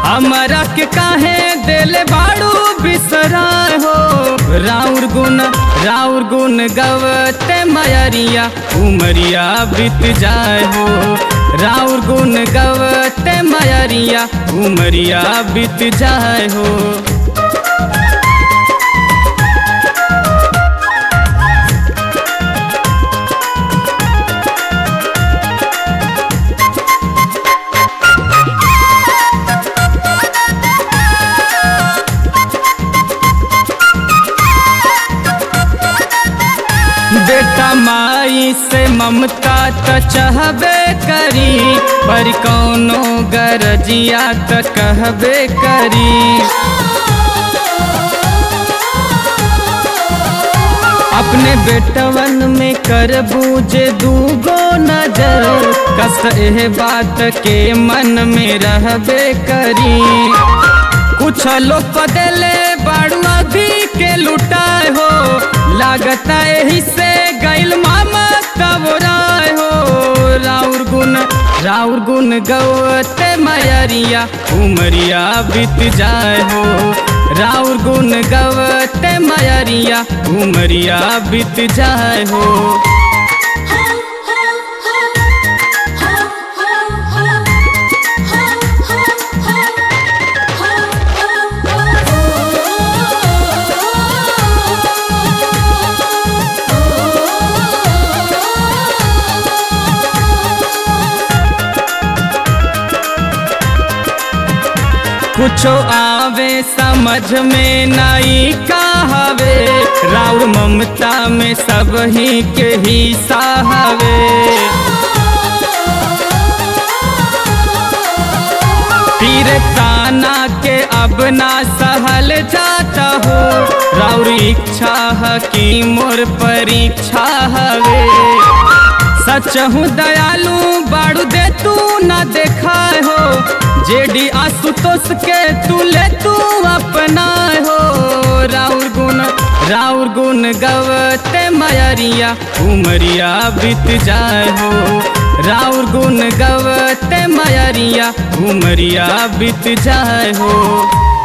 हमरा के काहे देले बाड़ू बिसराय हो। राउर गुण गवते मयरिया उमरिया बीत जाए हो। राउर गुण गवते मयरिया उमरिया बीत जाए हो। बेटा माई से ममता त चाहबे करी, पर कौनो गरजिया त कहबे करी। अपने बेटवन में कर बूझे दूगो नजर, कस एह बात के मन में रहबे करी। कुछ लोग बदले बाड़ू अभी के लुटाए हो, लागता यही से गैल मामा तब राय हो। राउर गुण गवते मयरिया उमरिया बीत जाए हो। राउर गुण गवते मयरिया उमरिया बीत जाए हो। कुछो आवे समझ में नाई कहवे, राउर ममता में सब ही के ही साहवे। तीर ताना के अब ना सहल जाता हो, राउर इच्छा है कि मोर परीक्षा हवे। सच हूँ दयालु बाड़ू दे तू ना देखा हो, जेडी आशुतोष के तू ले तू अपना हो। राउर गुण गवते मयरिया उमरिया बीत जाए हो। राउर गुण गवते मयरिया उमरिया बीत जाए हो।